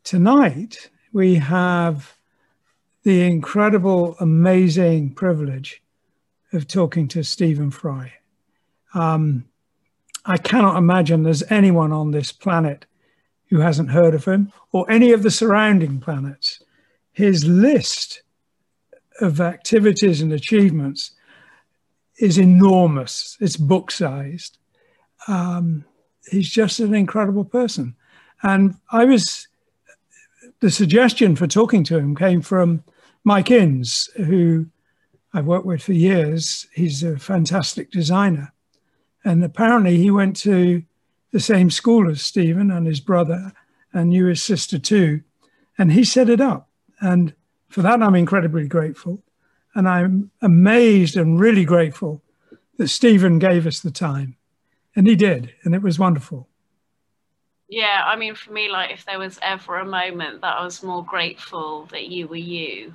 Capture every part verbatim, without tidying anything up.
tonight we have the incredible, amazing privilege of talking to Stephen Fry. Um, I cannot imagine there's anyone on this planet who hasn't heard of him, or any of the surrounding planets. His list of activities and achievements is enormous. It's book-sized. Um, he's just an incredible person. And I was, the suggestion for talking to him came from Mike Innes, who I've worked with for years. He's a fantastic designer. And apparently he went to the same school as Stephen and his brother, and knew his sister too. And he set it up. And for that, I'm incredibly grateful. And I'm amazed and really grateful that Stephen gave us the time. And he did, and it was wonderful. Yeah, I mean, for me, like, if there was ever a moment that I was more grateful that you were you,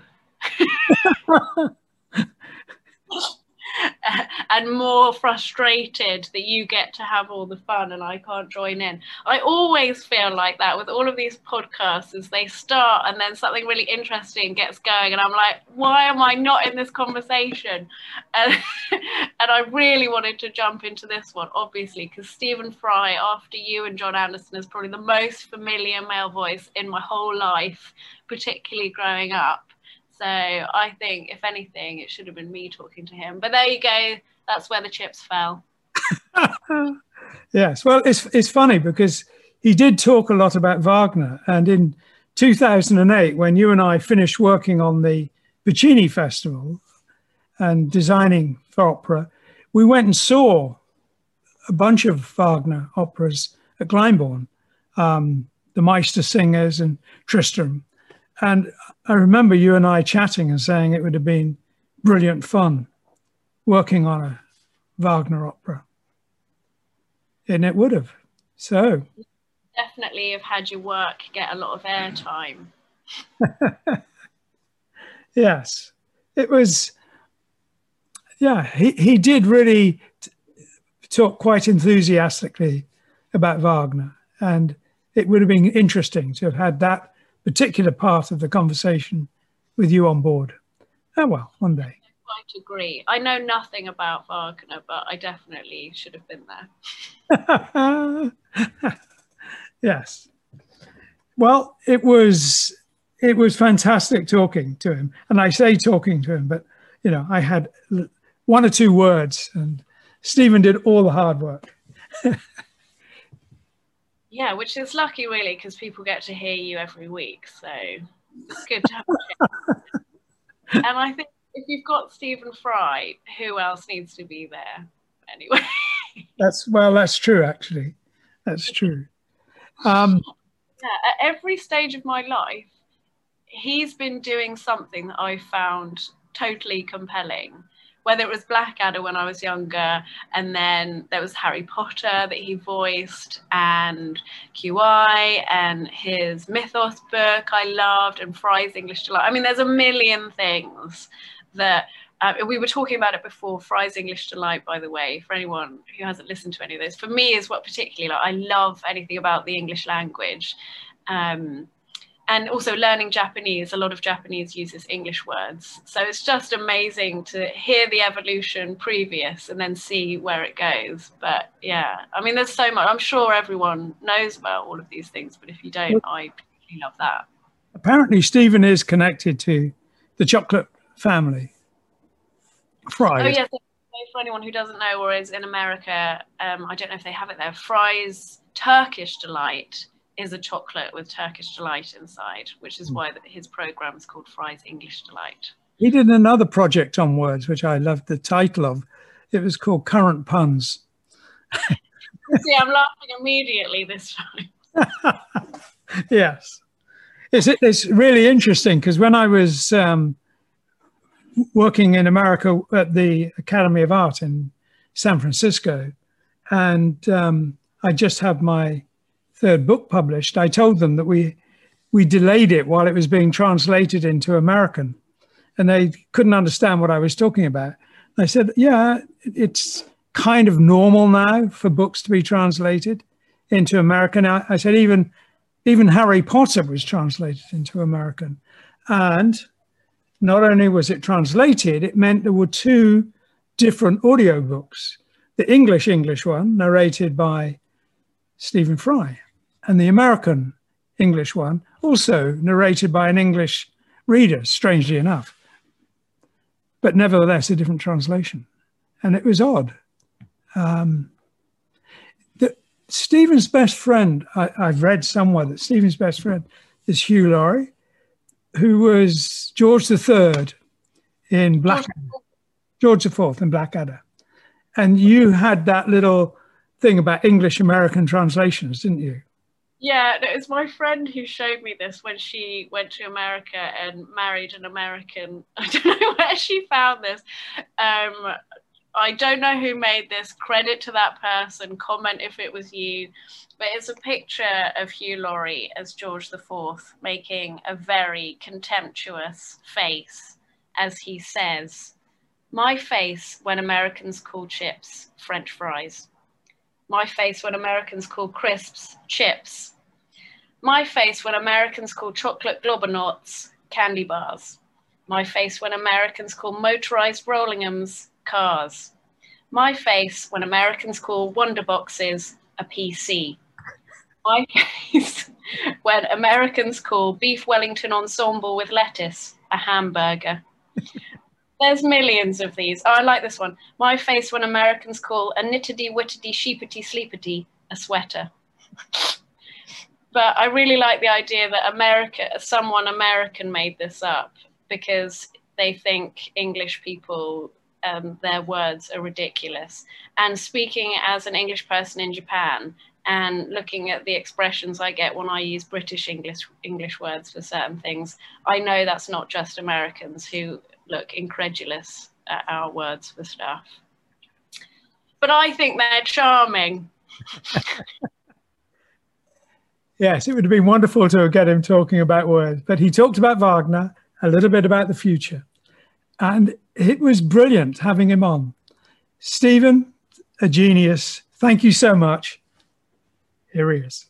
and more frustrated that you get to have all the fun and I can't join in. I always feel like that with all of these podcasts, as they start and then something really interesting gets going and I'm like, why am I not in this conversation? And, and I really wanted to jump into this one, obviously, because Stephen Fry, after you and John Anderson, is probably the most familiar male voice in my whole life, particularly growing up. So I think, if anything, it should have been me talking to him. But there you go. That's where the chips fell. Yes. Well, it's, it's funny because he did talk a lot about Wagner. And in two thousand eight, when you and I finished working on the Puccini Festival and designing for opera, we went and saw a bunch of Wagner operas at Glyndebourne, um, the Meistersingers and Tristram. And I remember you and I chatting and saying it would have been brilliant fun working on a Wagner opera. And it would have. So. Definitely have had your work get a lot of airtime. Yes. It was, yeah, he, he did really talk quite enthusiastically about Wagner. And it would have been interesting to have had that particular part of the conversation with you on board. Oh, well, one day. I quite agree. I know nothing about Wagner, but I definitely should have been there. Yes. Well, it was, it was fantastic talking to him. And I say talking to him, but, you know, I had one or two words and Stephen did all the hard work. Yeah, which is lucky, really, because people get to hear you every week. So it's good to have a chat. And I think if you've got Stephen Fry, who else needs to be there anyway? That's, well, that's true, actually. That's true. Um, yeah, at every stage of my life, he's been doing something that I found totally compelling. Whether it was Blackadder when I was younger, and then there was Harry Potter that he voiced, and Q I, and his Mythos book I loved, and Fry's English Delight. I mean, there's a million things that, uh, we were talking about it before, Fry's English Delight, by the way, for anyone who hasn't listened to any of those. For me is what particularly, like, I love anything about the English language. Um, And also learning Japanese, a lot of Japanese uses English words. So it's just amazing to hear the evolution previous and then see where it goes. But yeah, I mean, there's so much. I'm sure everyone knows about all of these things, but if you don't, I particularly love that. Apparently, Stephen is connected to the chocolate family. Fry. Oh, yes. For anyone who doesn't know or is in America, um, I don't know if they have it there. Fry's Turkish Delight is a chocolate with Turkish Delight inside, which is why his program is called Fry's English Delight. He did another project on words, which I loved the title of. It was called Current Puns. See, I'm laughing immediately this time. Yes. It's, it's really interesting because when I was um, working in America at the Academy of Art in San Francisco, and um, I just had my third book published, I told them that we we delayed it while it was being translated into American, and they couldn't understand what I was talking about. I said, yeah, it's kind of normal now for books to be translated into American. I, I said, even even Harry Potter was translated into American. And not only was it translated, it meant there were two different audiobooks. The English English one, narrated by Stephen Fry, and the American English one, also narrated by an English reader, strangely enough. But nevertheless, a different translation. And it was odd. Um, the, Stephen's best friend, I, I've read somewhere that Stephen's best friend is Hugh Laurie, who was George the Third in Blackadder. George the Fourth in Blackadder. And you had that little thing about English-American translations, didn't you? Yeah, it was my friend who showed me this when she went to America and married an American. I don't know where she found this. Um, I don't know who made this. Credit to that person. Comment if it was you. But it's a picture of Hugh Laurie as George the Fourth making a very contemptuous face as he says, "My face when Americans call chips French fries. My face when Americans call crisps chips. My face when Americans call chocolate globernauts candy bars. My face when Americans call motorized rolling'ems cars. My face when Americans call wonder boxes a P C. My face when Americans call beef Wellington ensemble with lettuce a hamburger." There's millions of these. Oh, I like this one. My face when Americans call a knittedy wittedy sheepety sleepety a sweater. But I really like the idea that America, someone American made this up because they think English people, um, their words are ridiculous. And speaking as an English person in Japan and looking at the expressions I get when I use British English English words for certain things, I know that's not just Americans who look incredulous at our words for stuff. But I think they're charming. Yes, it would have been wonderful to get him talking about words, but he talked about Wagner, a little bit about the future, and it was brilliant having him on. Stephen, a genius. Thank you so much. Here he is.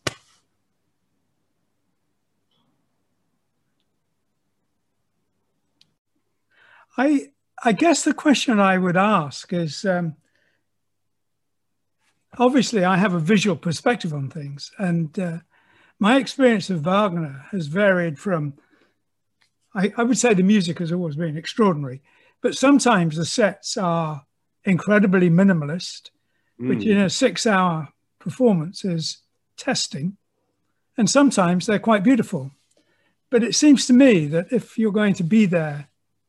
I, I guess the question I would ask is, um, obviously I have a visual perspective on things, and uh, my experience of Wagner has varied from, I, I would say the music has always been extraordinary, but sometimes the sets are incredibly minimalist, mm. which in a six hour performance is testing. And sometimes they're quite beautiful. But it seems to me that if you're going to be there,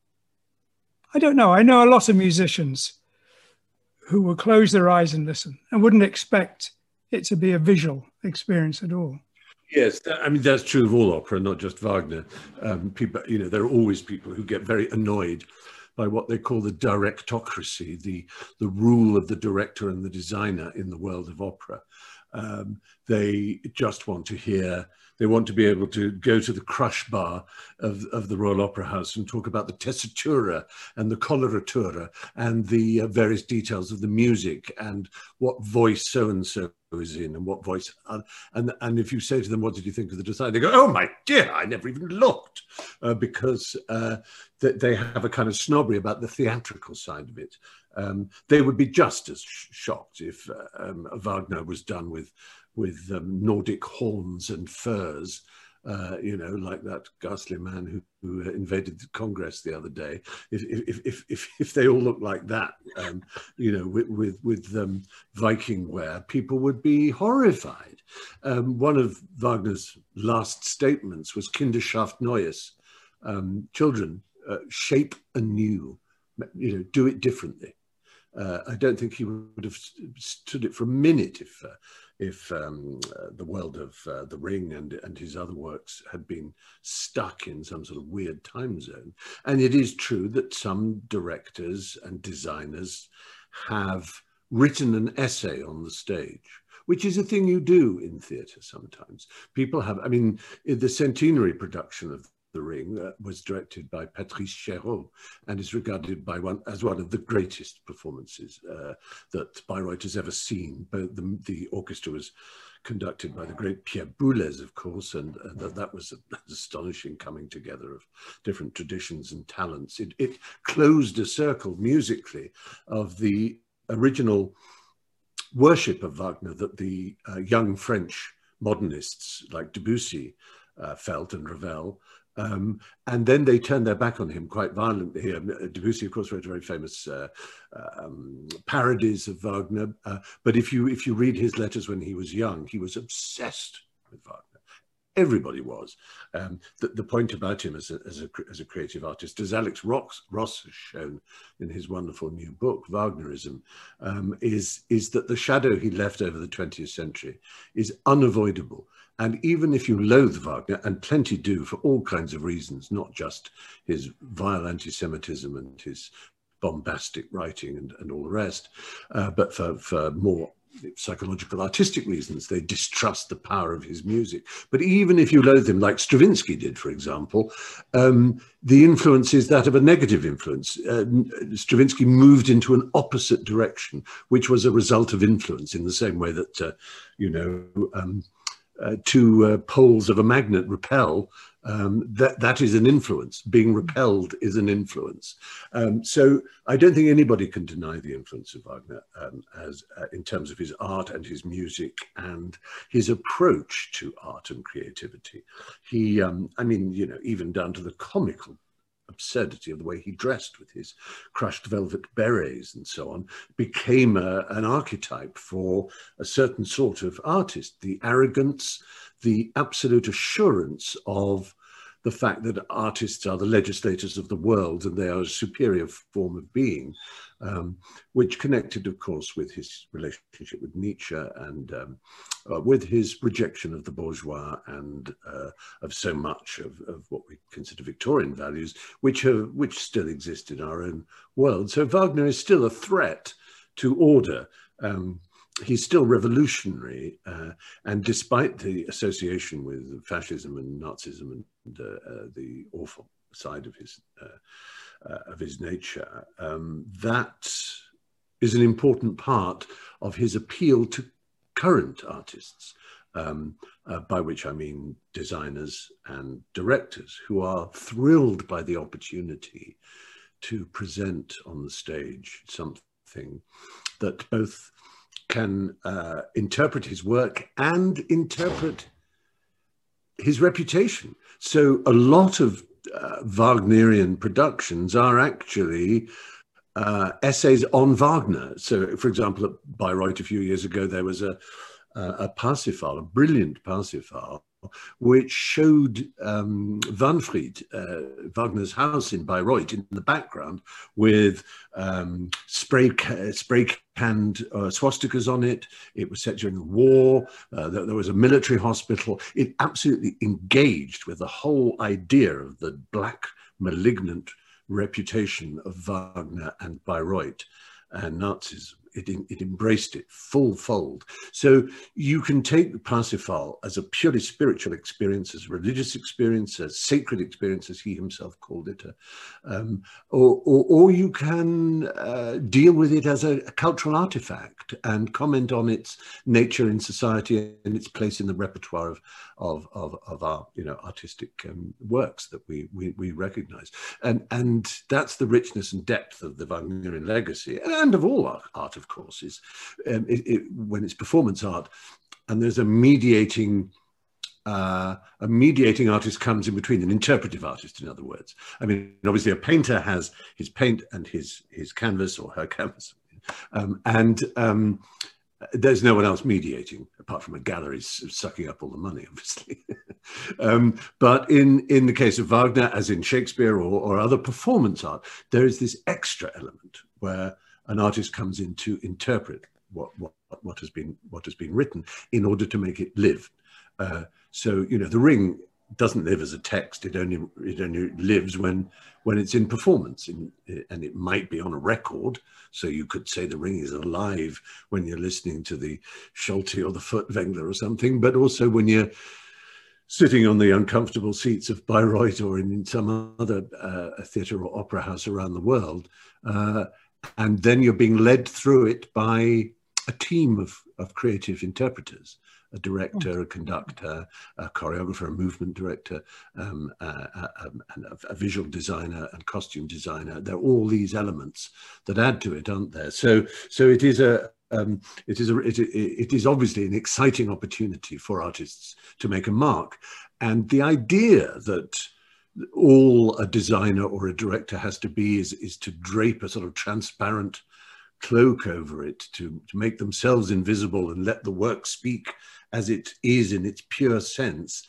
I don't know, I know a lot of musicians who will close their eyes and listen and wouldn't expect it to be a visual experience at all. Yes, I mean, that's true of all opera, not just Wagner. Um, people, you know, there are always people who get very annoyed by what they call the directocracy, the, the rule of the director and the designer in the world of opera. Um, they just want to hear, they want to be able to go to the crush bar of, of the Royal Opera House and talk about the tessitura and the coloratura and the uh, various details of the music and what voice so-and-so is in and what voice. Uh, and, and if you say to them, what did you think of the design? They go, oh my dear, I never even looked, uh, because uh, th they have a kind of snobbery about the theatrical side of it. Um, they would be just as sh shocked if uh, um, Wagner was done with with um, Nordic horns and furs, uh, you know, like that ghastly man who, who invaded the Congress the other day. If if if if, if they all look like that, um, you know, with with, with um, Viking wear, people would be horrified. Um, one of Wagner's last statements was "Kinderschaft Neues," um, children, uh, shape anew, you know, do it differently. Uh, I don't think he would have stood it for a minute if, uh, if um, uh, the world of uh, The Ring and, and his other works had been stuck in some sort of weird time zone. And it is true that some directors and designers have written an essay on the stage, which is a thing you do in theatre sometimes. People have, I mean, in the centenary production of The Ring uh, was directed by Patrice Chéreau and is regarded by one as one of the greatest performances uh, that Bayreuth has ever seen. But the, the orchestra was conducted by the great Pierre Boulez, of course, and uh, that, that was an astonishing coming together of different traditions and talents. It, it closed a circle musically of the original worship of Wagner that the uh, young French modernists like Debussy uh, felt, and Ravel. Um, and then they turned their back on him quite violently. Um, Debussy, of course, wrote very famous uh, um, parodies of Wagner. Uh, but if you if you read his letters when he was young, he was obsessed with Wagner. Everybody was. Um, the, the point about him as a, as a, as a creative artist, as Alex Ross, Ross has shown in his wonderful new book, Wagnerism, um, is, is that the shadow he left over the twentieth century is unavoidable. And even if you loathe Wagner, and plenty do for all kinds of reasons, not just his vile anti-Semitism and his bombastic writing and, and all the rest, uh, but for, for more psychological artistic reasons, they distrust the power of his music. But even if you loathe him, like Stravinsky did, for example, um, the influence is that of a negative influence. Uh, Stravinsky moved into an opposite direction, which was a result of influence, in the same way that, uh, you know, um, Uh, two uh, poles of a magnet repel, um, that, that is an influence. Being repelled is an influence. Um, so I don't think anybody can deny the influence of Wagner um, as uh, in terms of his art and his music and his approach to art and creativity. He, um, I mean, you know, even down to the comical absurdity of the way he dressed with his crushed velvet berets and so on, became a, an archetype for a certain sort of artist. The arrogance, the absolute assurance of the fact that artists are the legislators of the world and they are a superior form of being, um, which connected, of course, with his relationship with Nietzsche and um, uh, with his rejection of the bourgeois and uh, of so much of, of what we consider Victorian values, which have, which still exist in our own world. So Wagner is still a threat to order. Um, He's still revolutionary, uh, and despite the association with fascism and Nazism and uh, uh, the awful side of his uh, uh, of his nature, um, that is an important part of his appeal to current artists, um, uh, by which I mean designers and directors who are thrilled by the opportunity to present on the stage something that both can uh, interpret his work and interpret his reputation. So a lot of uh, Wagnerian productions are actually uh, essays on Wagner. So, for example, at Bayreuth a few years ago, there was a, a Parsifal, a brilliant Parsifal, which showed um, Wahnfried, uh, Wagner's house in Bayreuth, in the background, with um, spray, ca spray canned uh, swastikas on it. It was set during the war. Uh, there, there was a military hospital. It absolutely engaged with the whole idea of the black, malignant reputation of Wagner and Bayreuth and Nazism. It, it embraced it full fold. So you can take the Parsifal as a purely spiritual experience, as a religious experience, a sacred experience, as he himself called it, uh, um, or, or, or you can uh, deal with it as a, a cultural artifact and comment on its nature in society and its place in the repertoire of, of, of, of our, you know, artistic um, works that we, we, we recognize. And, and that's the richness and depth of the Wagnerian legacy, and of all art, art of course, is um, it, it, when it's performance art, and there's a mediating uh, a mediating artist comes in between, an interpretive artist, in other words. I mean, obviously a painter has his paint and his his canvas or her canvas, um, and um, there's no one else mediating apart from a gallery sucking up all the money, obviously. um, but in in the case of Wagner, as in Shakespeare or, or other performance art, there is this extra element where an artist comes in to interpret what, what, what has been what has been written in order to make it live. Uh, so, you know, The Ring doesn't live as a text. It only it only lives when when it's in performance, in, and it might be on a record. So you could say The Ring is alive when you're listening to the Schulte or the Furtwängler or something, but also when you're sitting on the uncomfortable seats of Bayreuth or in some other uh, theatre or opera house around the world. Uh, and then you're being led through it by a team of, of creative interpreters, a director, a conductor, a choreographer, a movement director, um, uh, uh, um, and a, a visual designer and costume designer. There are all these elements that add to it, aren't there? So, so it is a, um, it is a, it, it is obviously an exciting opportunity for artists to make a mark. And the idea that all a designer or a director has to be is, is to drape a sort of transparent cloak over it, to, to make themselves invisible and let the work speak as it is in its pure sense,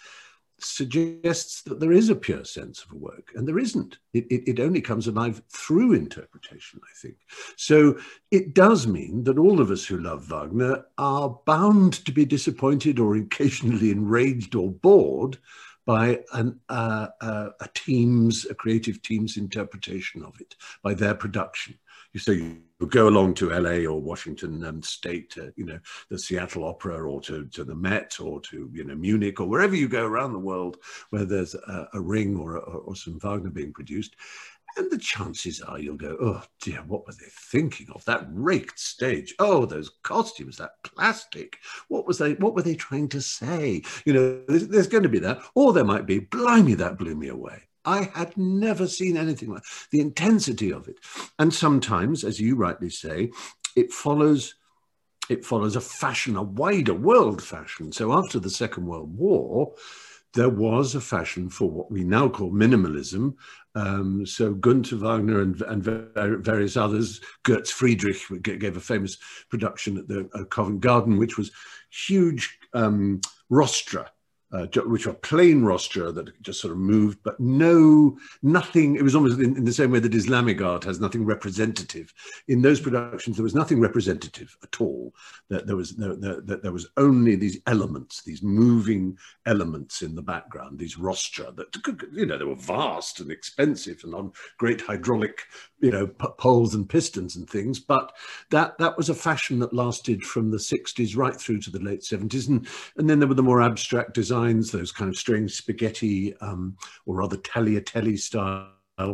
suggests that there is a pure sense of a work, and there isn't. It, it, it only comes alive through interpretation, I think. So it does mean that all of us who love Wagner are bound to be disappointed or occasionally enraged or bored by an, uh, uh, a team's, a creative team's interpretation of it, by their production. You say you go along to L A or Washington um, State, uh, you know, the Seattle Opera, or to, to the Met, or to, you know, Munich, or wherever you go around the world where there's a, a Ring or, a, or some Wagner being produced. And the chances are you'll go, oh dear, what were they thinking of? That raked stage. Oh, those costumes, that plastic. What was they, what were they trying to say? You know, there's, there's going to be that. Or there might be, blimey, that blew me away. I had never seen anything like the intensity of it. And sometimes, as you rightly say, it follows, it follows a fashion, a wider world fashion. So after the Second World War, there was a fashion for what we now call minimalism. Um, so Gunther Wagner and, and various others, Götz Friedrich gave a famous production at the uh, Covent Garden, which was huge um, rostra. Uh, which are plain rostra that just sort of moved, but no, nothing. It was almost in, in the same way that Islamic art has nothing representative. In those productions, there was nothing representative at all. That there was there, there, there was only these elements, these moving elements in the background, these rostra that, you know, they were vast and expensive and on great hydraulic, you know, poles and pistons and things. But that that was a fashion that lasted from the sixties right through to the late seventies, and and then there were the more abstract designs, those kind of strange spaghetti um, or rather tagliatelle style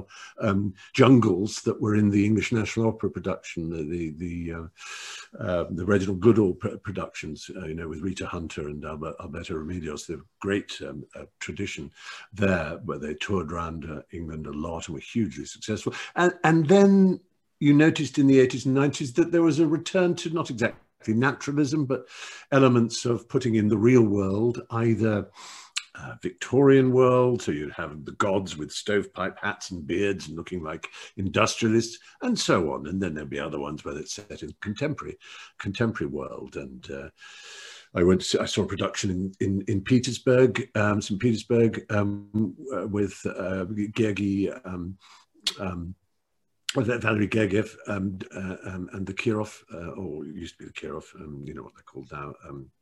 um, jungles that were in the English National Opera production, the the the, uh, uh, the Reginald Goodall pr productions, uh, you know, with Rita Hunter and Albert, Alberto Remedios. They have great um, uh, tradition there, where they toured around uh, England a lot and were hugely successful. And and then you noticed in the eighties and nineties that there was a return to not exactly naturalism, but elements of putting in the real world, either uh, Victorian world, so you'd have the gods with stovepipe hats and beards and looking like industrialists, and so on. And then there'd be other ones where it's set in contemporary, contemporary world. And uh, I went. To, I saw a production in in, in Petersburg, um, Saint Petersburg, um, uh, with uh, Gergi. Um, um, Valery Gergiev um, uh, um, and the Kirov, uh, or it used to be the Kirov, um, you know what they're called now, um,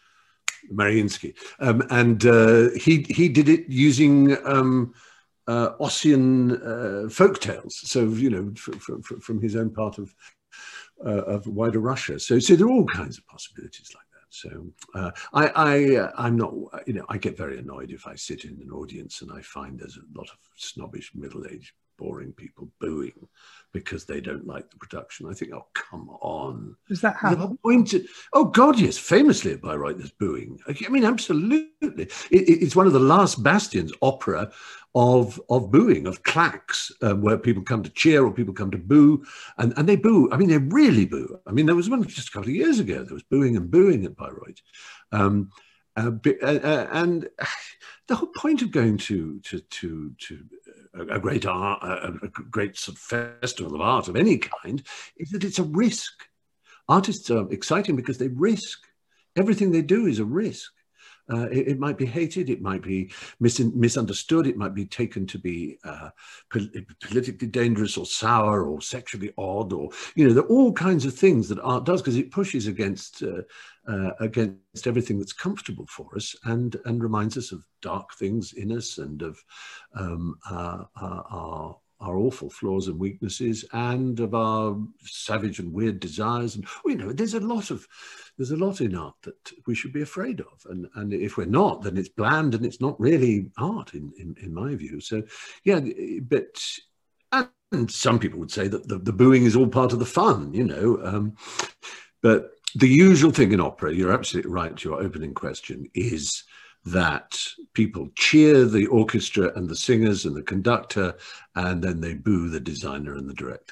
Mariinsky. Um, and uh, he, he did it using um, uh, Ossian uh, folk tales. So, you know, from, from, from his own part of, uh, of wider Russia. So, so there are all kinds of possibilities like that. So uh, I, I, uh, I'm not, you know, I get very annoyed if I sit in an audience and I find there's a lot of snobbish middle-aged boring people booing because they don't like the production. I think, oh, come on. Does that happen? To, oh, God, yes. Famously at Bayreuth, there's booing. I mean, absolutely. It, it's one of the last bastions, opera, of, of booing, of claques, uh, where people come to cheer or people come to boo. And, and they boo. I mean, they really boo. I mean, there was one just a couple of years ago. There was booing and booing at Bayreuth. Um, uh, uh, and the whole point of going to, to, to, to a great art, a great sort of festival of art of any kind, is that it's a risk. Artists are exciting because they risk. Everything they do is a risk. Uh, it, it might be hated, it might be mis misunderstood, it might be taken to be uh, pol politically dangerous or sour or sexually odd, or, you know, there are all kinds of things that art does because it pushes against uh, uh, against everything that's comfortable for us, and and reminds us of dark things in us and of um, uh, our, our awful flaws and weaknesses, and of our savage and weird desires. And you know, there's a lot of there's a lot in art that we should be afraid of. And and if we're not, then it's bland and it's not really art, in in, in my view. So yeah, but and some people would say that the, the booing is all part of the fun, you know. Um, but the usual thing in opera, you're absolutely right to your opening question, is that people cheer the orchestra and the singers and the conductor, and then they boo the designer and the director.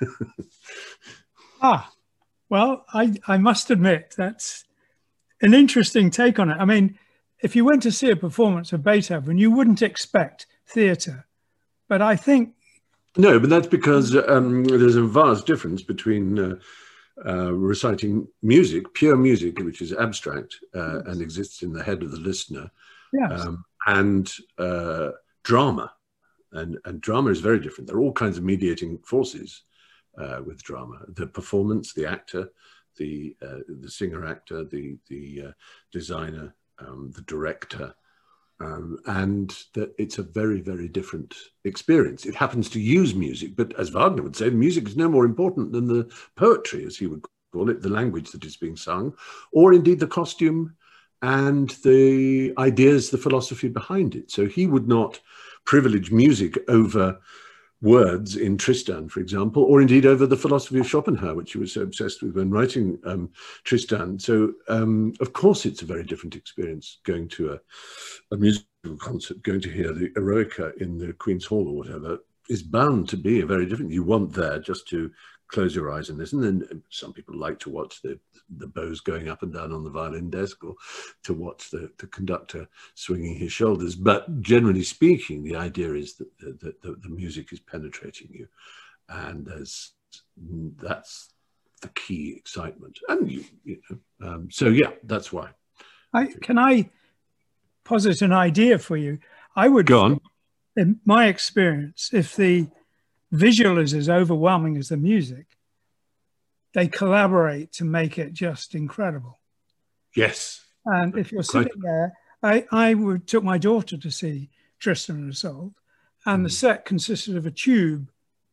Ah, well, I, I must admit that's an interesting take on it. I mean, if you went to see a performance of Beethoven, you wouldn't expect theatre. But I think... No, but that's because um, there's a vast difference between uh, uh, reciting music, pure music, which is abstract uh, and exists in the head of the listener, yes. um, and uh, drama. And, and drama is very different. There are all kinds of mediating forces uh, with drama. The performance, the actor, the, uh, the singer-actor, the, the uh, designer, um, the director, Um, and that it's a very, very different experience. It happens to use music, but as Wagner would say, music is no more important than the poetry, as he would call it, the language that is being sung, or indeed the costume and the ideas, the philosophy behind it. So he would not privilege music over words in Tristan, for example, or indeed over the philosophy of Schopenhauer, which he was so obsessed with when writing um, Tristan. So, um, of course, it's a very different experience going to a, a musical concert, going to hear the Eroica in the Queen's Hall or whatever, is bound to be a very different. You want there just to close your eyes and listen. And some people like to watch the, the bows going up and down on the violin desk, or to watch the, the conductor swinging his shoulders. But generally speaking, the idea is that the, the, the, the music is penetrating you. And there's, that's the key excitement. And, you, you know, um, so yeah, that's why. I, can I posit an idea for you? I would, go on. In my experience, if the visual is as overwhelming as the music, they collaborate to make it just incredible. Yes. And if you're sitting there, I, I would, took my daughter to see Tristan and Isolde, and mm. the set consisted of a tube,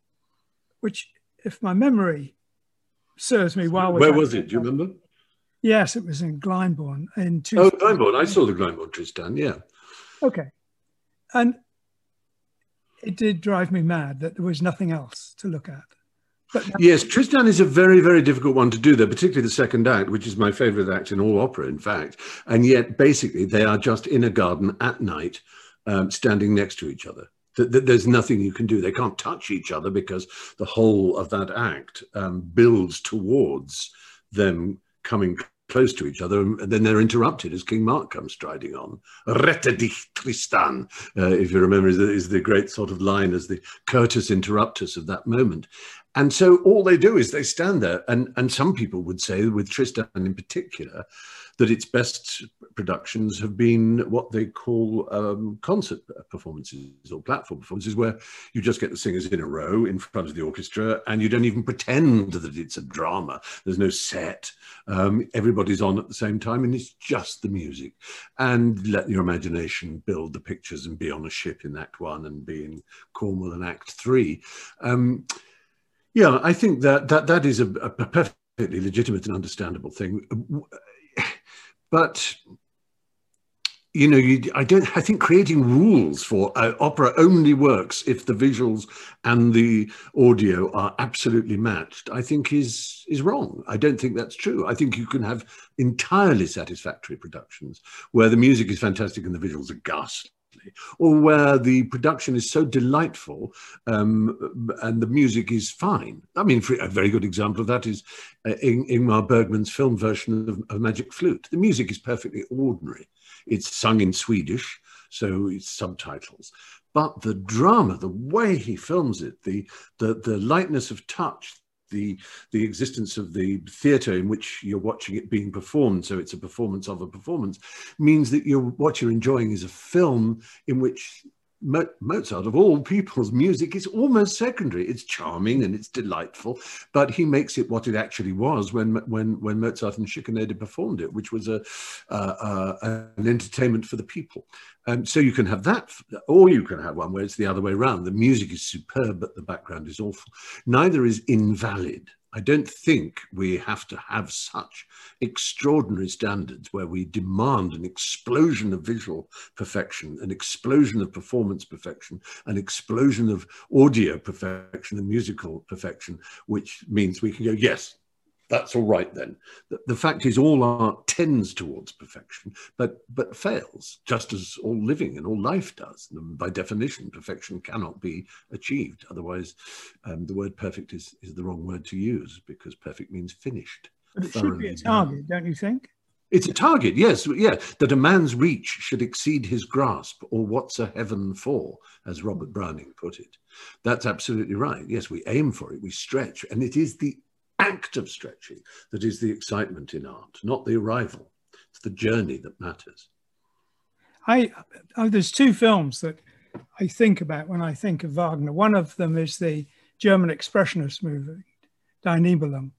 which, if my memory serves me well... Where was it? Do you remember? Yes, it was in Glyndebourne. In two oh, Glyndebourne. I saw the Glyndebourne Tristan, yeah. Okay. And it did drive me mad that there was nothing else to look at. But yes, Tristan is a very, very difficult one to do there, particularly the second act, which is my favorite act in all opera, in fact. And yet, basically, they are just in a garden at night, um, standing next to each other. There's nothing you can do. They can't touch each other because the whole of that act um, builds towards them coming close to each other, and then they're interrupted as King Mark comes striding on. Rette dich, Tristan, uh, if you remember, is the, is the great sort of line as the curtus interruptus of that moment. And so all they do is they stand there, and, and some people would say, with Tristan in particular, that its best productions have been what they call um, concert performances or platform performances, where you just get the singers in a row in front of the orchestra, and you don't even pretend that it's a drama. There's no set. Um, everybody's on at the same time, and it's just the music. And let your imagination build the pictures and be on a ship in Act One and be in Cornwall in Act Three. Um, yeah, I think that that, that is a, a perfectly legitimate and understandable thing. But, you know, you, I don't. I think creating rules for uh, opera only works if the visuals and the audio are absolutely matched. I think is is wrong. I don't think that's true. I think you can have entirely satisfactory productions where the music is fantastic and the visuals are ghastly, or where the production is so delightful um, and the music is fine. I mean, for a very good example of that is uh, In Ingmar Bergman's film version of, of Magic Flute. The music is perfectly ordinary. It's sung in Swedish, so it's subtitles. But the drama, the way he films it, the, the, the lightness of touch, the, the existence of the theatre in which you're watching it being performed, so it's a performance of a performance, means that you're, what you're enjoying is a film in which Mo Mozart, of all people's music, is almost secondary. It's charming and it's delightful, but he makes it what it actually was when when when Mozart and Schikaneder performed it, which was a uh, uh, an entertainment for the people. Um, so you can have that, or you can have one where it's the other way around. The music is superb, but the background is awful. Neither is invalid. I don't think we have to have such extraordinary standards where we demand an explosion of visual perfection, an explosion of performance perfection, an explosion of audio perfection and musical perfection, which means we can go, yes, that's all right then. The, the fact is all art tends towards perfection, but, but fails, just as all living and all life does. By definition, perfection cannot be achieved. Otherwise, um, the word perfect is, is the wrong word to use, because perfect means finished. But it should be a target, don't you think? It's a target, yes, yeah, that a man's reach should exceed his grasp, or what's a heaven for, as Robert Browning put it. That's absolutely right. Yes, we aim for it, we stretch, and it is the act of stretching that is the excitement in art, not the arrival. It's the journey that matters. I, oh, there's two films that I think about when I think of Wagner. One of them is the German Expressionist movie, Die Nibelung.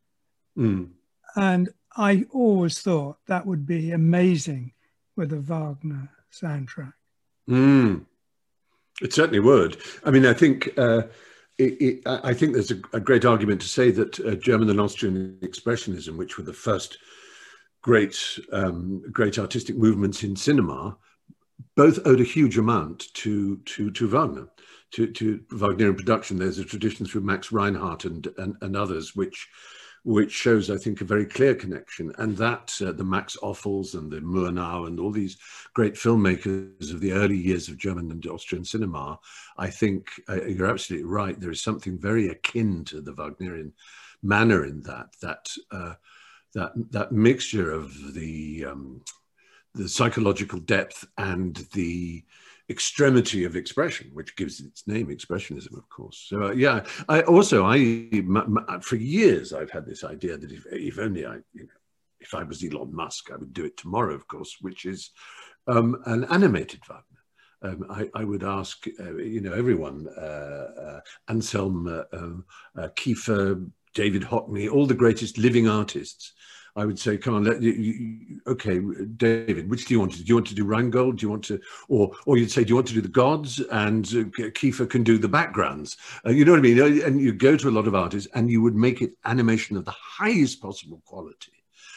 Mm. And I always thought that would be amazing with a Wagner soundtrack. Mm. It certainly would. I mean, I think uh, It, it, I think there's a, a great argument to say that uh, German and Austrian Expressionism, which were the first great, um, great artistic movements in cinema, both owed a huge amount to to, to Wagner, to, to Wagnerian production. There's a tradition through Max Reinhardt and and, and others, which which shows, I think, a very clear connection. And that uh, the Max Ophüls and the Murnau and all these great filmmakers of the early years of German and Austrian cinema, I think uh, you're absolutely right. There is something very akin to the Wagnerian manner in that, that, uh, that, that mixture of the, um, the psychological depth and the extremity of expression, which gives its name Expressionism, of course. So uh, yeah, I also, I for years I've had this idea that if, if only I, you know, if I was Elon Musk, I would do it tomorrow, of course, which is um, an animated Wagner. Um, I, I would ask, uh, you know, everyone, uh, uh, Anselm, uh, uh, Kiefer, David Hockney, all the greatest living artists. I would say, come on, let you, you, okay, David, which do you want to do? Do you want to do Rheingold? Do you want to, or or you'd say, do you want to do the gods? And uh, Kiefer can do the backgrounds. Uh, you know what I mean? And you go to a lot of artists and you would make it animation of the highest possible quality.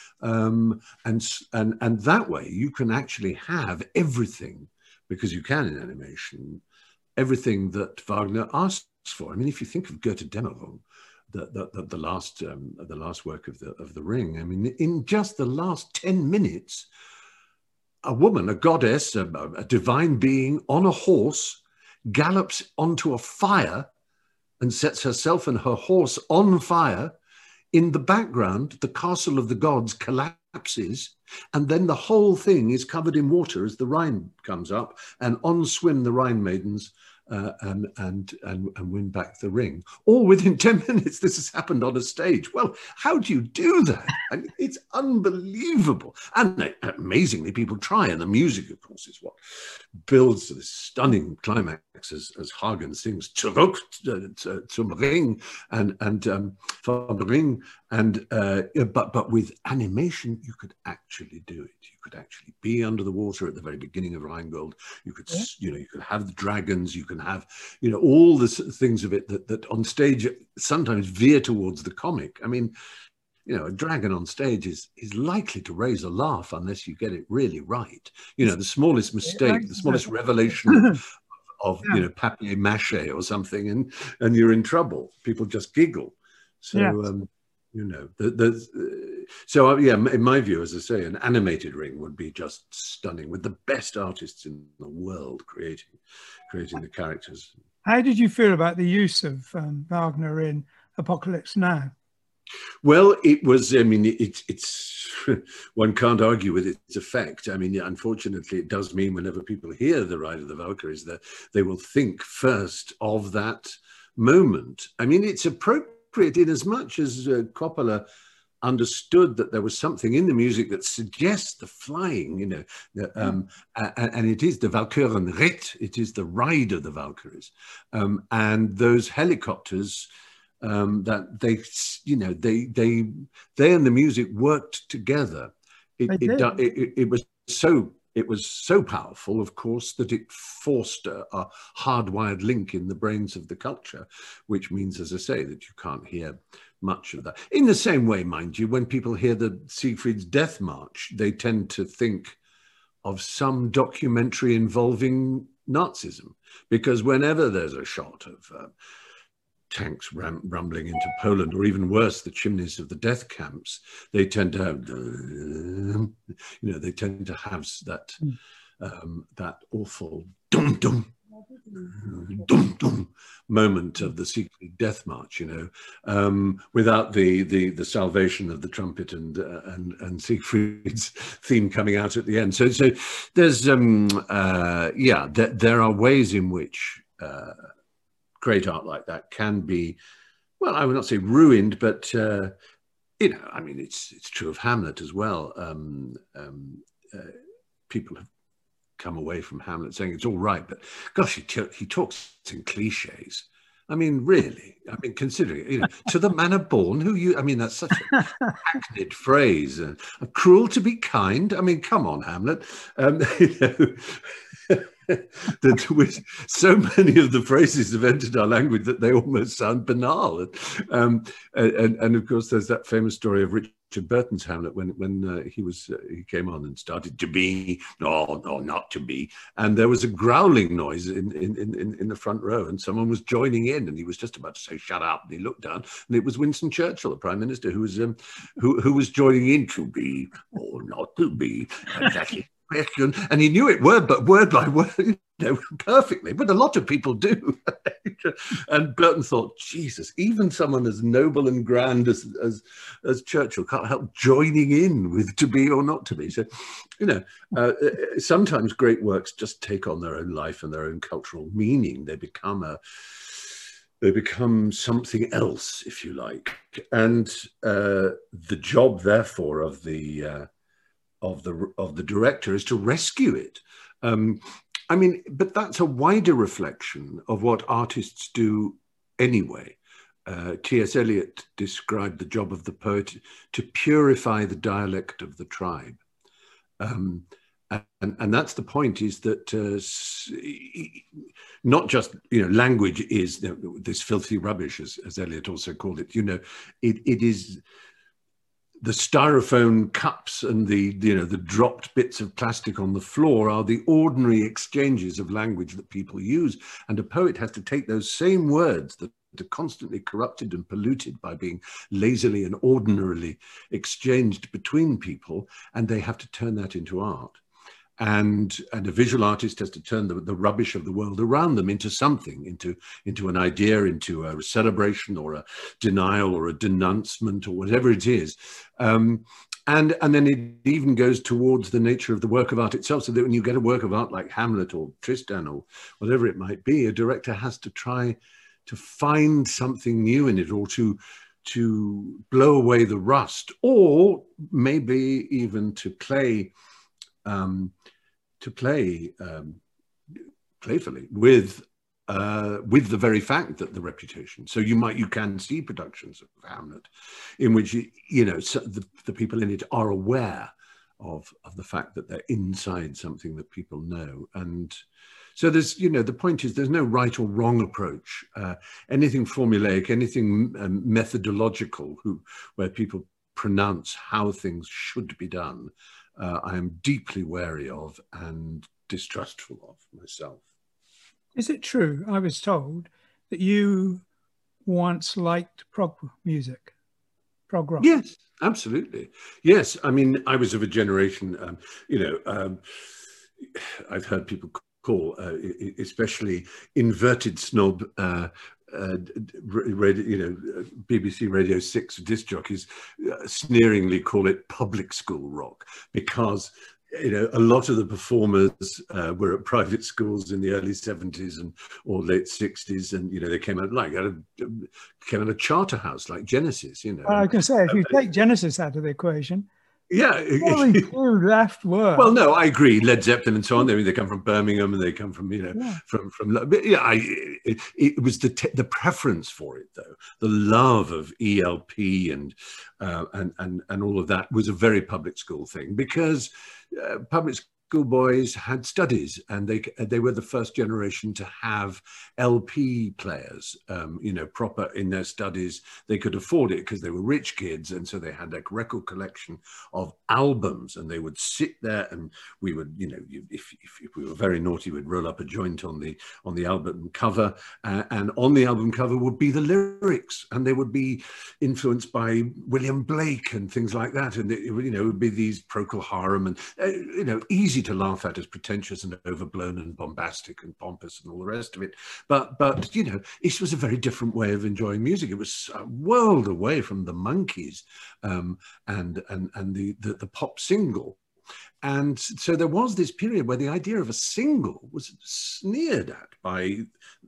Um, and, and, and that way you can actually have everything, because you can in animation, everything that Wagner asks for. I mean, if you think of Götterdämmerung, The, the, the last um, the last work of the of the Ring. I mean, in just the last ten minutes, a woman, a goddess, a, a divine being on a horse, gallops onto a fire and sets herself and her horse on fire. In the background, the castle of the gods collapses, and then the whole thing is covered in water as the Rhine comes up, and on swim the Rhine maidens. Uh, and, and, and, and win back the ring. All within ten minutes, this has happened on a stage. Well, how do you do that? I mean, it's unbelievable. And uh, amazingly, people try. And the music, of course, is what builds to this stunning climax as, as Hagen sings Zurück zum Ring and, and um, vom Ring. And, uh, but, but with animation, you could actually do it. You could actually be under the water at the very beginning of Rheingold. You could, yeah. you know, you could have the dragons. You can have, you know, all the things of it that, that on stage sometimes veer towards the comic. I mean, you know, a dragon on stage is is likely to raise a laugh unless you get it really right. You know, the smallest mistake, the smallest revelation of, of yeah. you know, papier-mâché or something, and and you're in trouble. People just giggle. So. Yeah. Um, You know, the, the, uh, so uh, yeah, in my view, as I say, an animated Ring would be just stunning, with the best artists in the world creating, creating the characters. How did you feel about the use of um, Wagner in Apocalypse Now? Well, it was, I mean, it, it's, one can't argue with its effect. I mean, unfortunately, it does mean whenever people hear The Ride of the Valkyries, that they will think first of that moment. I mean, it's appropriate in as much as uh, Coppola understood that there was something in the music that suggests the flying, you know, the, um, mm. and, and it is the Walkürenritt, it is the ride of the Valkyries. Um, and those helicopters, um, that they, you know, they, they, they and the music worked together. It, it, it, it was so, it was so powerful, of course, that it forced a, a hardwired link in the brains of the culture, which means, as I say, that you can't hear much of that. In the same way, mind you, when people hear the Siegfried's Death March, they tend to think of some documentary involving Nazism, because whenever there's a shot of uh, tanks ram rumbling into Poland, or even worse, the chimneys of the death camps, they tend to have, you know, they tend to have that um, that awful dum dum dum dum moment of the Siegfried Death March, you know, um, without the the the salvation of the trumpet and uh, and and Siegfried's theme coming out at the end. So so there's um uh, yeah, th there are ways in which uh, great art like that can be, well, I would not say ruined, but uh, you know, I mean, it's it's true of Hamlet as well. Um, um, uh, people have come away from Hamlet saying it's all right, but gosh, he, he talks in cliches. I mean, really, I mean, considering, you know, to the manner born, who you, I mean, that's such a hackneyed phrase. Uh, cruel to be kind. I mean, come on, Hamlet. Um, you know, that with so many of the phrases have entered our language that they almost sound banal. Um, and, and of course, there's that famous story of Richard Burton's Hamlet when when uh, he was uh, he came on and started to be no no not to be, and there was a growling noise in in in in the front row, and someone was joining in, and he was just about to say shut up, and he looked down, and it was Winston Churchill, the Prime Minister, who was um, who who was joining in, to be or not to be, exactly. Question, and he knew it word but word by word, you know, perfectly, but a lot of people do. And Burton thought, Jesus, even someone as noble and grand as, as as Churchill can't help joining in with to be or not to be. So, you know, uh, sometimes great works just take on their own life and their own cultural meaning. They become a they become something else, if you like. And uh, the job, therefore, of the uh, of the of the director is to rescue it. Um, I mean, but that's a wider reflection of what artists do anyway. Uh, T S Eliot described the job of the poet to purify the dialect of the tribe. Um, and, and that's the point, is that uh, not just, you know, language is, you know, this filthy rubbish, as, as Eliot also called it, you know, it, it is the styrofoam cups and the, you know, the dropped bits of plastic on the floor are the ordinary exchanges of language that people use. And a poet has to take those same words that are constantly corrupted and polluted by being lazily and ordinarily exchanged between people, and they have to turn that into art. And, and a visual artist has to turn the, the rubbish of the world around them into something, into, into an idea, into a celebration or a denial or a denouncement or whatever it is. Um, and, and then it even goes towards the nature of the work of art itself, so that when you get a work of art like Hamlet or Tristan or whatever it might be, a director has to try to find something new in it, or to, to blow away the rust, or maybe even to play Um, to play um, playfully with uh, with the very fact that the reputation. So you might you can see productions of Hamlet in which you, you know so the, the people in it are aware of of the fact that they're inside something that people know. And so there's, you know, the point is there's no right or wrong approach. Uh, anything formulaic, anything um, methodological, who where people pronounce how things should be done, Uh, I am deeply wary of and distrustful of myself. Is it true, I was told, that you once liked prog music, prog rock? Yes, absolutely. Yes, I mean, I was of a generation, um, you know, um, I've heard people call, uh, especially inverted snob, uh, Uh, radio, you know, B B C Radio six disc jockeys uh, sneeringly call it public school rock, because you know, a lot of the performers uh, were at private schools in the early seventies and or late sixties, and you know, they came out like out of, came out of Charterhouse, like Genesis. You know, I can say if you take Genesis out of the equation, yeah, only two left were. Well, no, I agree. Led Zeppelin and so on. They, they come from Birmingham, and they come from you know Yeah. from from. But yeah, I, it, it was the te- the preference for it though. The love of E L P and uh, and and and all of that was a very public school thing, because uh, public school boys had studies, and they they were the first generation to have L P players, um, you know, proper in their studies. They could afford it because they were rich kids, and so they had a record collection of albums, and they would sit there, and we would, you know, if, if, if we were very naughty, we'd roll up a joint on the on the album cover, uh, and on the album cover would be the lyrics, and they would be influenced by William Blake and things like that, and it, you know, it would be these Procol Harum, and uh, you know, easy to laugh at as pretentious and overblown and bombastic and pompous and all the rest of it. But, but you know, this was a very different way of enjoying music. It was a world away from the Monkees um, and, and, and the, the, the pop single. And so there was this period where the idea of a single was sneered at by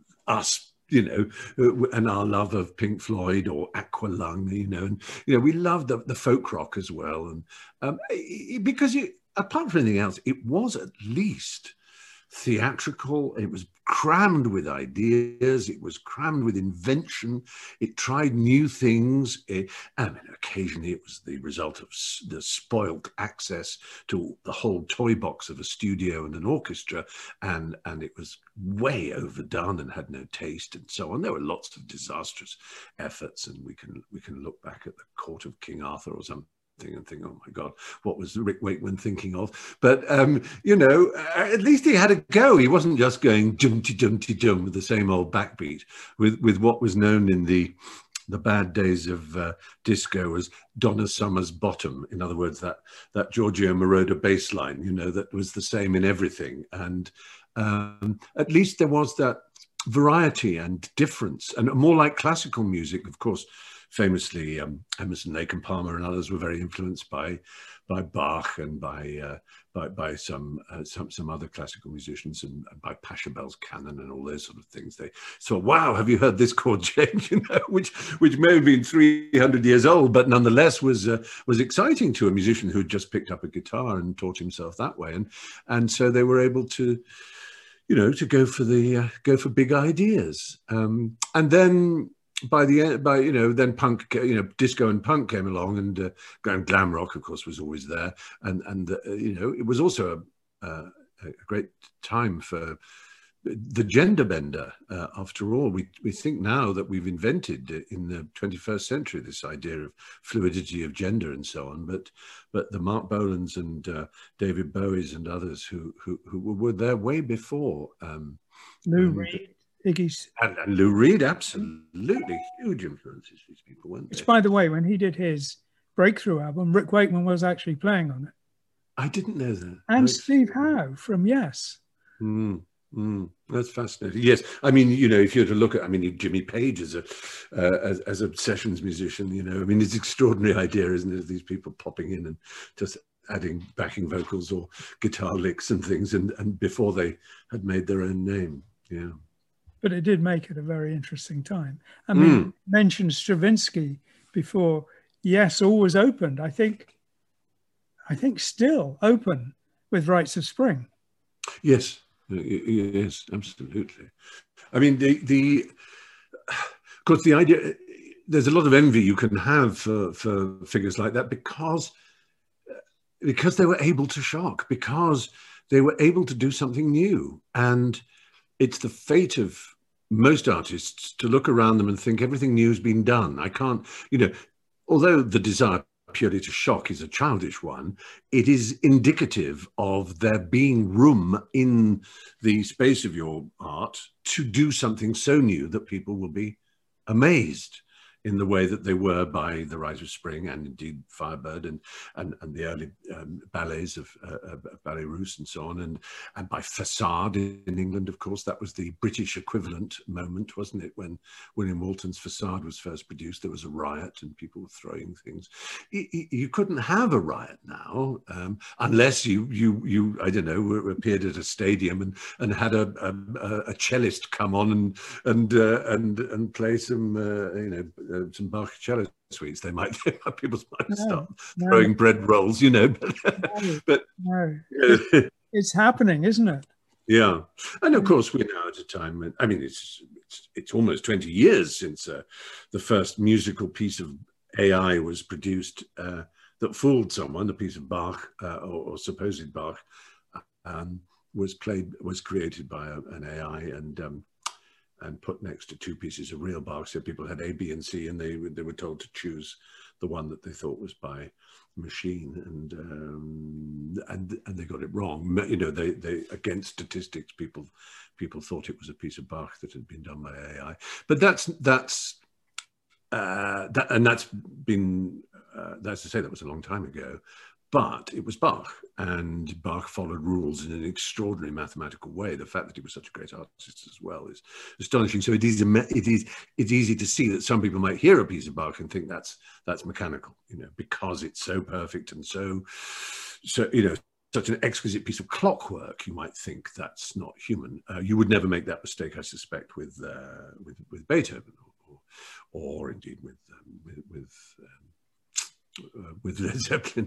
us, you know, and our love of Pink Floyd or Aqualung, you know, and, you know, we loved the, the folk rock as well. And um, because you, apart from anything else, it was at least theatrical. It was crammed with ideas. It was crammed with invention. It tried new things. It, I mean, occasionally it was the result of the spoilt access to the whole toy box of a studio and an orchestra, and and it was way overdone and had no taste and so on. There were lots of disastrous efforts, and we can we can look back at the Court of King Arthur or something and think, oh my God, what was Rick Wakeman thinking of? But, um, you know, at least he had a go. He wasn't just going jumpty jumpty jump with the same old backbeat, with, with what was known in the the bad days of uh, disco as Donna Summer's bottom. In other words, that, that Giorgio Moroder bass line, you know, that was the same in everything. And um, at least there was that variety and difference, and more like classical music, of course. Famously, um, Emerson, Lake and Palmer and others were very influenced by by Bach and by uh, by, by some uh, some some other classical musicians, and by Pachelbel's canon and all those sort of things. They thought, "Wow, have you heard this chord change?" You know, which which may have been three hundred years old, but nonetheless was uh, was exciting to a musician who had just picked up a guitar and taught himself that way, and and so they were able to, you know, to go for the uh, go for big ideas, um, and then. By the end, by you know, then punk, you know, disco and punk came along, and uh, and glam rock, of course, was always there, and and uh, you know, it was also a, uh, a great time for the gender bender. Uh, after all, we we think now that we've invented in the twenty-first century this idea of fluidity of gender and so on, but but the Mark Bolans and uh, David Bowies and others who who who were there way before. Um, Lou and, Reed. Iggy's. And, and Lou Reed, absolutely huge influences, these people, weren't they? Which, by the way, when he did his breakthrough album, Rick Wakeman was actually playing on it. I didn't know that. And right. Steve Howe from Yes. Mm, mm, that's fascinating. Yes, I mean, you know, if you were to look at, I mean, Jimmy Page as a uh, as, as a sessions musician, you know, I mean, it's an extraordinary idea, isn't it? These people popping in and just adding backing vocals or guitar licks and things, and, and before they had made their own name, yeah. But it did make it a very interesting time. I mean, mm. mentioned Stravinsky before. Yes, always opened. I think, I think still open with Rites of Spring. Yes, yes, absolutely. I mean, the the of course the idea. There's a lot of envy you can have for for figures like that because because they were able to shock, because they were able to do something new. And it's the fate of most artists to look around them and think everything new has been done. I can't, you know, although the desire purely to shock is a childish one, it is indicative of there being room in the space of your art to do something so new that people will be amazed. in the way that they were by The Rise of Spring and indeed Firebird and and, and the early um, ballets of uh, Ballet Russe and so on, and and by Facade in England, of course. That was the British equivalent moment, wasn't it, when William Walton's Facade was first produced? There was a riot and people were throwing things. You, you couldn't have a riot now um, unless you you you I don't know, appeared at a stadium and and had a a, a cellist come on and and uh, and and play some uh, you know uh, some Bach cello suites. They might people might no, start no. throwing bread rolls, you know. No, but no. It, it's happening, isn't it? yeah, and of course we're now at a time when, I mean, it's it's, it's almost twenty years since uh, the first musical piece of A I was produced uh, that fooled someone. A piece of Bach uh, or, or supposed Bach um, was played was created by a, an A I and um, and put next to two pieces of real Bach. So people had A, B, and C, and they they were told to choose the one that they thought was by machine, and um, and and they got it wrong. You know, they they against statistics, people people thought it was a piece of Bach that had been done by A I. But that's that's uh, that, and that's been uh, that's to say that was a long time ago. But it was Bach, and Bach followed rules in an extraordinary mathematical way. The fact that he was such a great artist as well is astonishing. So it is, it is, it's easy to see that some people might hear a piece of Bach and think that's that's mechanical, you know, because it's so perfect and so, so you know, such an exquisite piece of clockwork. You might think that's not human. Uh, you would never make that mistake, I suspect, with uh, with, with Beethoven, or, or, or indeed with um, with. with um, Uh, with Led Zeppelin.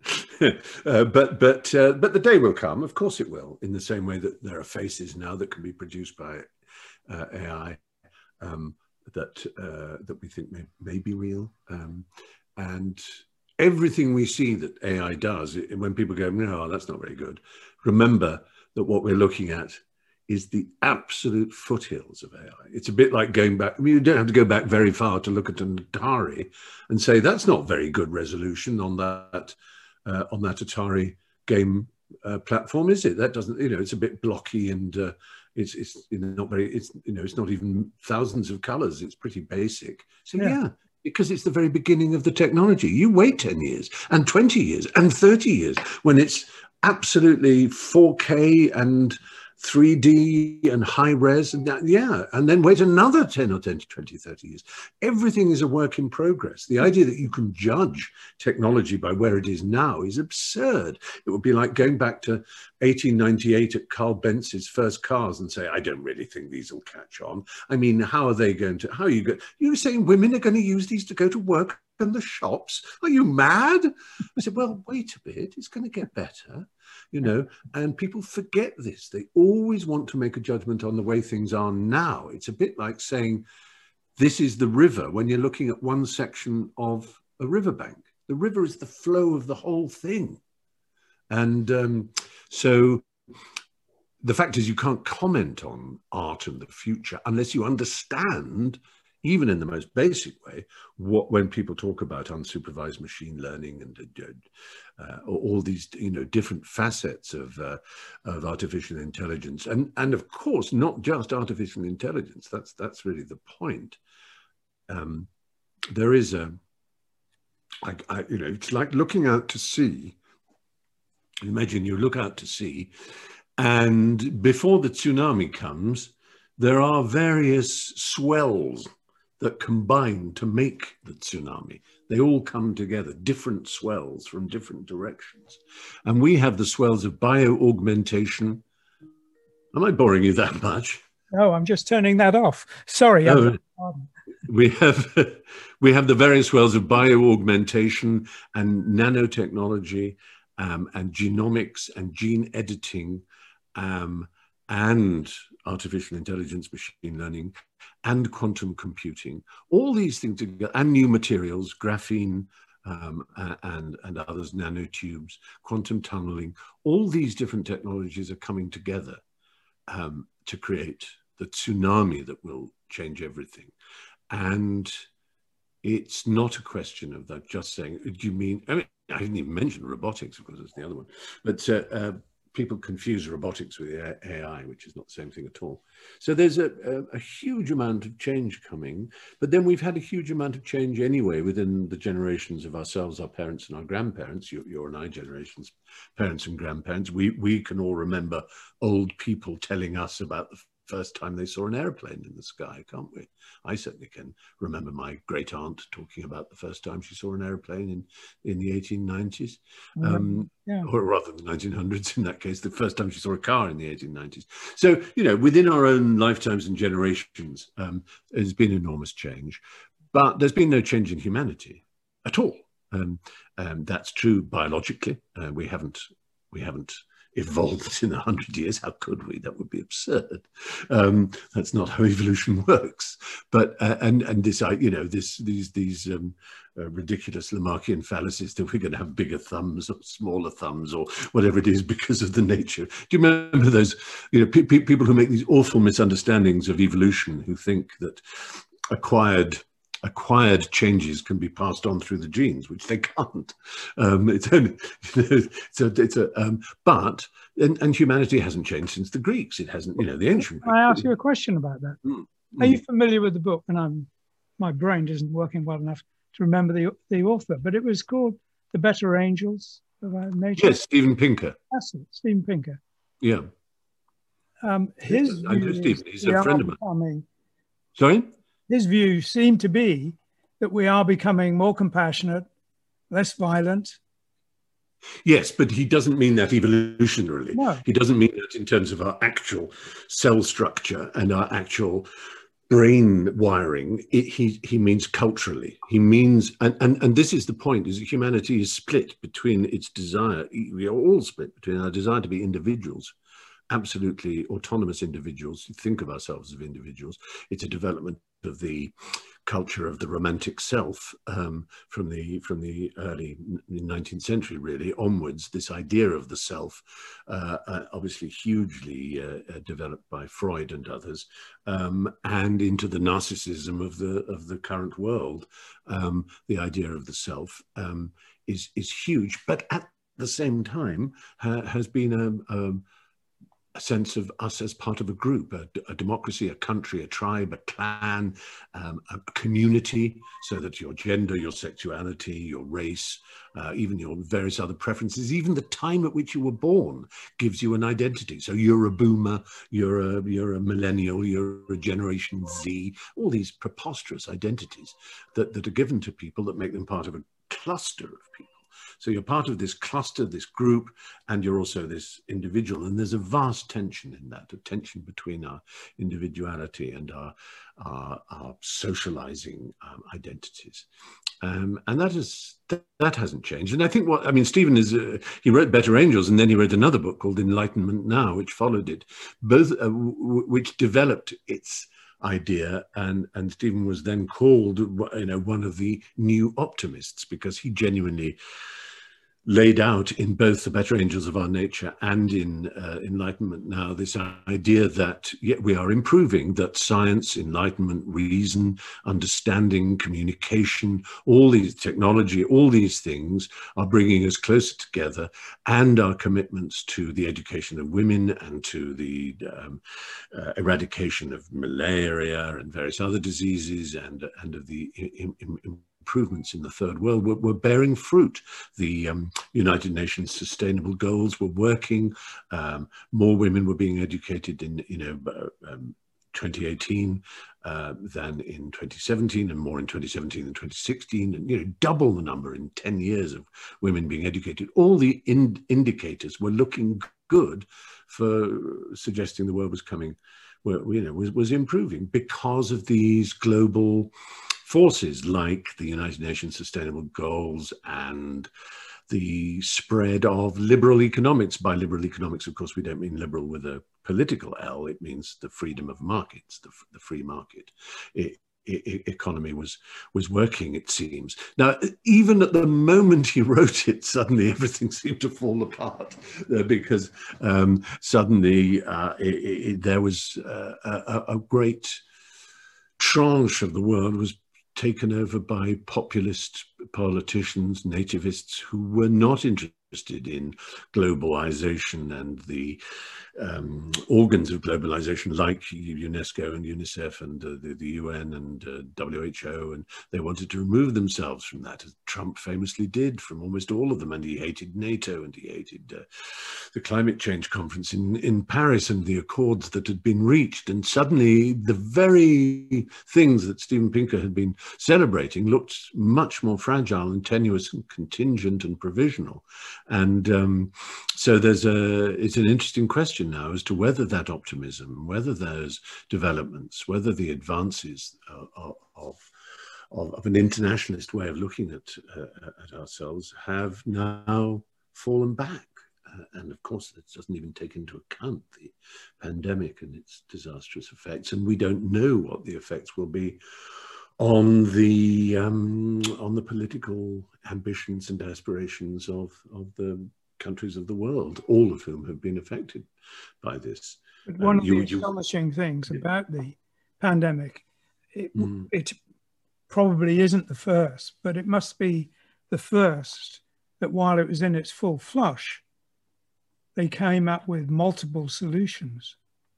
uh, but but uh, but the day will come, of course it will, in the same way that there are faces now that can be produced by uh, A I um, that uh, that we think may, may be real. Um, and everything we see that A I does, it, when people go, no, that's not very good, remember that what we're looking at is the absolute foothills of A I. It's a bit like going back, I mean, you don't have to go back very far to look at an Atari and say, that's not very good resolution on that uh, on that Atari game uh, platform, is it? That doesn't, you know, it's a bit blocky and uh, it's, it's you know, not very, it's, you know, it's not even thousands of colors. It's pretty basic. So yeah. yeah, because it's the very beginning of the technology. You wait ten years and twenty years and thirty years when it's absolutely four K and three D and high res, and that, yeah, and then wait another ten or twenty, thirty years. Everything is a work in progress. The idea that you can judge technology by where it is now is absurd. It would be like going back to eighteen ninety-eight at Carl Benz's first cars and say, I don't really think these will catch on. I mean, how are they going to, how are you going, you're saying women are going to use these to go to work in the shops? Are you mad? I said, well, wait a bit, it's going to get better. You know, and people forget this. They always want to make a judgment on the way things are now. It's a bit like saying, this is the river when you're looking at one section of a riverbank. The river is the flow of the whole thing. And um, so the fact is you can't comment on art and the future unless you understand, even in the most basic way, what when people talk about unsupervised machine learning and uh, all these, you know, different facets of uh, of artificial intelligence, and and of course not just artificial intelligence. That's that's really the point. Um, there is a, I, I, you know, it's like looking out to sea. Imagine you look out to sea, and before the tsunami comes, there are various swells that combine to make the tsunami. They all come together, different swells from different directions. And we have the swells of bioaugmentation. Am I boring you that much? No, I'm just turning that off. Sorry. Oh, we have, we have the various swells of bioaugmentation and nanotechnology um, and genomics and gene editing um, and artificial intelligence, machine learning, and quantum computing, all these things together, and new materials, graphene um, and, and others, nanotubes, quantum tunneling, all these different technologies are coming together um, to create the tsunami that will change everything. And it's not a question of that just saying, do you mean, I mean, I didn't even mention robotics, of course, that's the other one, but uh, uh, people confuse robotics with A I, which is not the same thing at all. So there's a, a, a huge amount of change coming, but then we've had a huge amount of change anyway within the generations of ourselves, our parents and our grandparents, your, your and I generations, parents and grandparents. We, we can all remember old people telling us about the first time they saw an airplane in the sky, can't we? I certainly can remember my great aunt talking about the first time she saw an airplane in, in the eighteen nineties, um, yeah. or rather the nineteen hundreds in that case, the first time she saw a car in the eighteen nineties. So, you know, within our own lifetimes and generations, um, there's been enormous change, but there's been no change in humanity at all. Um, um, that's true biologically. Uh, we haven't, we haven't evolved in a hundred years. How could we? That would be absurd. Um, that's not how evolution works. But uh, and and this, I you know, this these these um, uh, ridiculous Lamarckian fallacies that we're going to have bigger thumbs or smaller thumbs or whatever it is because of the nature. Do you remember those? You know, pe pe people who make these awful misunderstandings of evolution, who think that acquired acquired changes can be passed on through the genes, which they can't. Um, it's only, you know, it's a, it's a um, but, and, and humanity hasn't changed since the Greeks. It hasn't, you know, the ancient Greeks. I ask you a question about that. Mm. Are you familiar with the book? And I'm, my brain isn't working well enough to remember the, the author, but it was called The Better Angels of Our Nature. Yes, Steven Pinker. That's it, Steven Pinker. Yeah. Um, his I know Steven, he's a friend of mine. Sorry? His view seemed to be that we are becoming more compassionate, less violent. Yes, but he doesn't mean that evolutionarily. No. He doesn't mean that in terms of our actual cell structure and our actual brain wiring. It, he, he means culturally. He means, and, and, and this is the point, is that humanity is split between its desire, we are all split between our desire to be individuals, absolutely autonomous individuals who think of ourselves as individuals. It's a development of the culture of the romantic self um, from the from the early nineteenth century really onwards. This idea of the self, uh, uh, obviously hugely uh, uh, developed by Freud and others, um, and into the narcissism of the of the current world. Um, the idea of the self um, is is huge, but at the same time ha has been a, a a sense of us as part of a group, a, a democracy, a country, a tribe, a clan, um, a community, so that your gender, your sexuality, your race, uh, even your various other preferences, even the time at which you were born gives you an identity. So you're a boomer, you're a, you're a millennial, you're a Generation Z, all these preposterous identities that, that are given to people that make them part of a cluster of people. So you're part of this cluster, this group, and you're also this individual. And there's a vast tension in that, a tension between our individuality and our, our, our socializing um, identities. Um, and that, is, that, that hasn't changed. And I think what, I mean, Steven is, uh, he wrote Better Angels, and then he wrote another book called Enlightenment Now, which followed it, both uh, w which developed its idea, and and Steven was then called, you know, one of the new optimists, because he genuinely laid out in both The Better Angels of Our Nature and in uh, Enlightenment Now this idea that yeah, we are improving, that science, enlightenment, reason, understanding, communication, all these technology, all these things are bringing us closer together, and our commitments to the education of women and to the um, uh, eradication of malaria and various other diseases, and, and of the in, in, in improvements in the third world were, were bearing fruit. The um, United Nations Sustainable Goals were working. Um, more women were being educated in, you know, um, twenty eighteen uh, than in twenty seventeen, and more in twenty seventeen than twenty sixteen, and, you know, double the number in ten years of women being educated. All the in indicators were looking good for suggesting the world was coming, well, you know, was, was improving because of these global forces like the United Nations Sustainable Goals and the spread of liberal economics. By liberal economics, of course, we don't mean liberal with a political L. It means the freedom of markets, the, the free market. It, it, economy was was working, it seems. Now, even at the moment he wrote it, suddenly everything seemed to fall apart uh, because um, suddenly uh, it, it, there was uh, a, a great tranche of the world was taken over by populist politicians, nativists, who were not interested interested in globalization and the um, organs of globalization, like UNESCO and UNICEF and uh, the, the U N and uh, W H O, and they wanted to remove themselves from that, as Trump famously did from almost all of them. And he hated NATO, and he hated uh, the climate change conference in, in Paris and the accords that had been reached. And suddenly the very things that Steven Pinker had been celebrating looked much more fragile and tenuous and contingent and provisional. And um, so there's a, it's an interesting question now as to whether that optimism, whether those developments, whether the advances of, of, of an internationalist way of looking at, uh, at ourselves have now fallen back. Uh, and of course, it doesn't even take into account the pandemic and its disastrous effects. And we don't know what the effects will be on the um, on the political ambitions and aspirations of, of the countries of the world, all of whom have been affected by this. But one um, of you, the you, astonishing things yeah. about the pandemic, it, mm. it probably isn't the first, but it must be the first that while it was in its full flush, they came up with multiple solutions.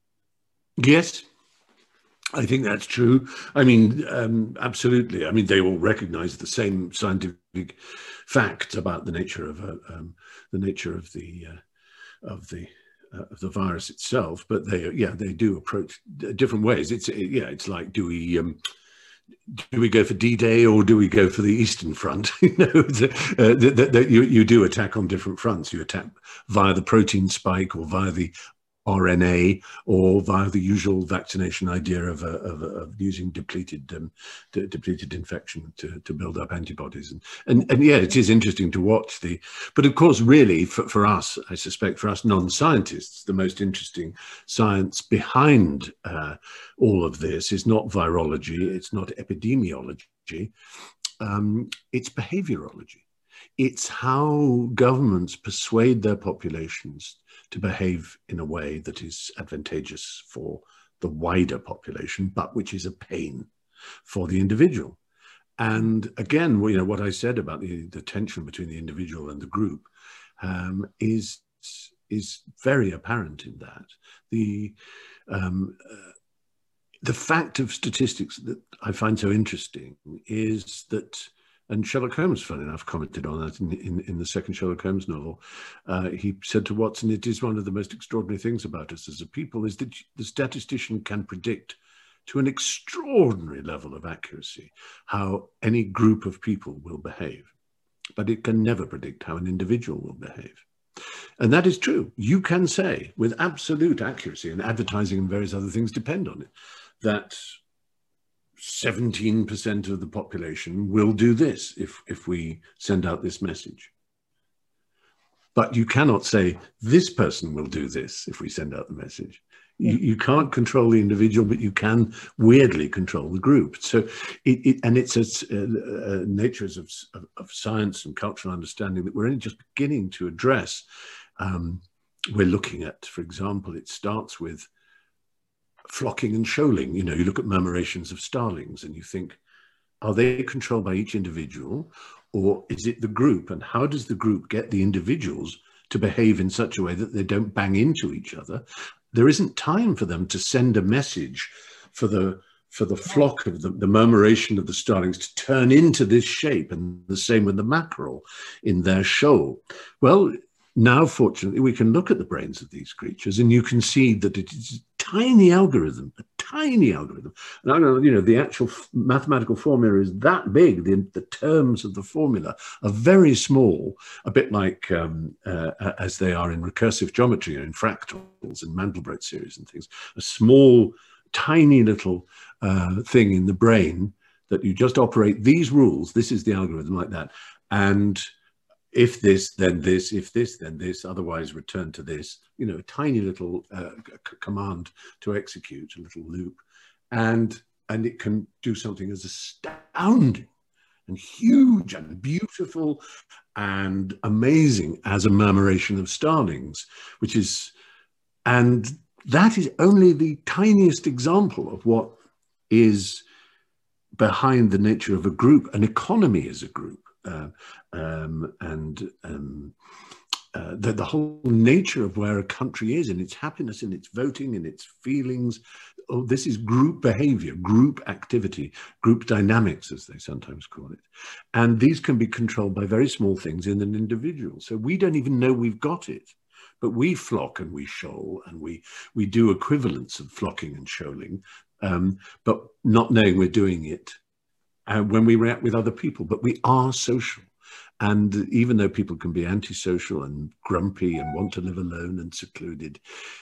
Yes, I think that's true. I mean, um, absolutely. I mean, they all recognize the same scientific facts about the nature of uh, um, the nature of the uh, of the uh, of the virus itself, but they, yeah, they do approach different ways. It's yeah, it's like, do we um, do we go for D-Day or do we go for the Eastern Front? You know, the, uh, the, the, the, you you do attack on different fronts. You attack via the protein spike or via the R N A or via the usual vaccination idea of, uh, of, of using depleted um, de depleted infection to, to build up antibodies. And, and, and yeah, it is interesting to watch the, but of course, really for, for us, I suspect for us non-scientists, the most interesting science behind uh, all of this is not virology, it's not epidemiology, um, it's behaviorology. It's how governments persuade their populations to behave in a way that is advantageous for the wider population, but which is a pain for the individual. And again, you know, what I said about the, the tension between the individual and the group um, is, is very apparent in that. The, um, uh, the fact of statistics that I find so interesting is that, and Sherlock Holmes, funny enough, commented on that in, in, in the second Sherlock Holmes novel. Uh, he said to Watson, it is one of the most extraordinary things about us as a people is that the statistician can predict to an extraordinary level of accuracy how any group of people will behave, but it can never predict how an individual will behave. And that is true. You can say with absolute accuracy, and advertising and various other things depend on it, that seventeen percent of the population will do this if, if we send out this message. But you cannot say this person will do this if we send out the message. You, you can't control the individual, but you can weirdly control the group. So, it, it and it's a, a, a natures of, of, of science and cultural understanding that we're only just beginning to address. Um, we're looking at, for example, it starts with flocking and shoaling. You know, you look at murmurations of starlings and you think, are they controlled by each individual, or is it the group? And how does the group get the individuals to behave in such a way that they don't bang into each other? There isn't time for them to send a message for the for the flock of the, the murmuration of the starlings to turn into this shape, and the same with the mackerel in their shoal. Well, now, fortunately, we can look at the brains of these creatures and you can see that it is a tiny algorithm, a tiny algorithm. And I don't know, you know, the actual mathematical formula is that big. The, the terms of the formula are very small, a bit like um, uh, as they are in recursive geometry or in fractals and Mandelbrot series and things. A small, tiny little uh, thing in the brain that you just operate these rules. This is the algorithm like that. And if this, then this, if this, then this, otherwise return to this, you know, a tiny little uh, command to execute, a little loop. And, and it can do something as astounding and huge and beautiful and amazing as a murmuration of starlings, which is, and that is only the tiniest example of what is behind the nature of a group. An economy is a group. Uh, um, and um, uh, the, the whole nature of where a country is, in its happiness, in its voting, in its feelings. Oh, this is group behavior, group activity, group dynamics, as they sometimes call it. And these can be controlled by very small things in an individual. So we don't even know we've got it, but we flock and we shoal, and we, we do equivalents of flocking and shoaling, um, but not knowing we're doing it uh, when we react with other people. But we are social. And even though people can be antisocial and grumpy and want to live alone and secluded,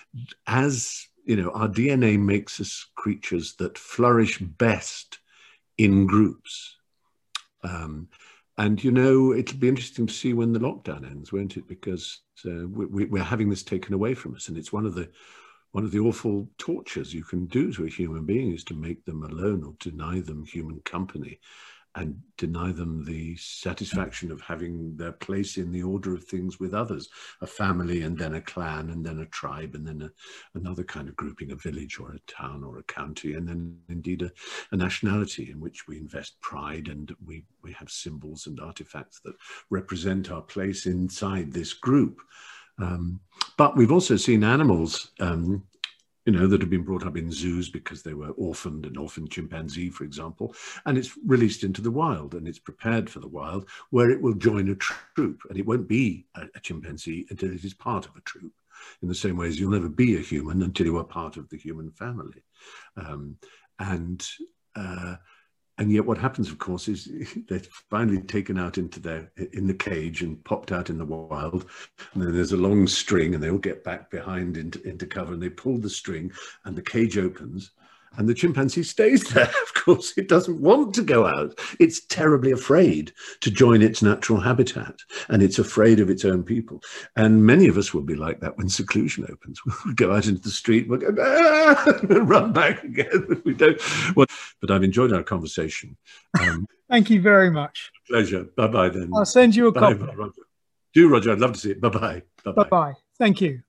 as you know, our D N A makes us creatures that flourish best in groups. Um, and, you know, it'll be interesting to see when the lockdown ends, won't it? Because uh, we, we're having this taken away from us. And it's one of the one of the awful tortures you can do to a human being is to make them alone or deny them human company, and deny them the satisfaction of having their place in the order of things with others, a family and then a clan and then a tribe and then a, another kind of grouping, a village or a town or a county, and then indeed a, a nationality in which we invest pride, and we, we have symbols and artifacts that represent our place inside this group. Um, but we've also seen animals um, you know, that have been brought up in zoos because they were orphaned, an orphaned chimpanzee, for example, and it's released into the wild, and it's prepared for the wild, where it will join a troop, and it won't be a, a chimpanzee until it is part of a troop, in the same way as you'll never be a human until you are part of the human family. Um, and uh, and yet what happens, of course, is they're finally taken out into their, in the cage and popped out in the wild. And then there's a long string, and they all get back behind into, into cover, and they pull the string and the cage opens, and the chimpanzee stays there. Of course, it doesn't want to go out. It's terribly afraid to join its natural habitat, and it's afraid of its own people. And many of us will be like that when seclusion opens. We'll go out into the street, we'll go, ah, and run back again. We don't. Well, but I've enjoyed our conversation. Um, Thank you very much. Pleasure. Bye-bye then. I'll send you a Bye, copy. Roger. Do, Roger. I'd love to see it. Bye-bye. Bye-bye. Bye-bye. Thank you.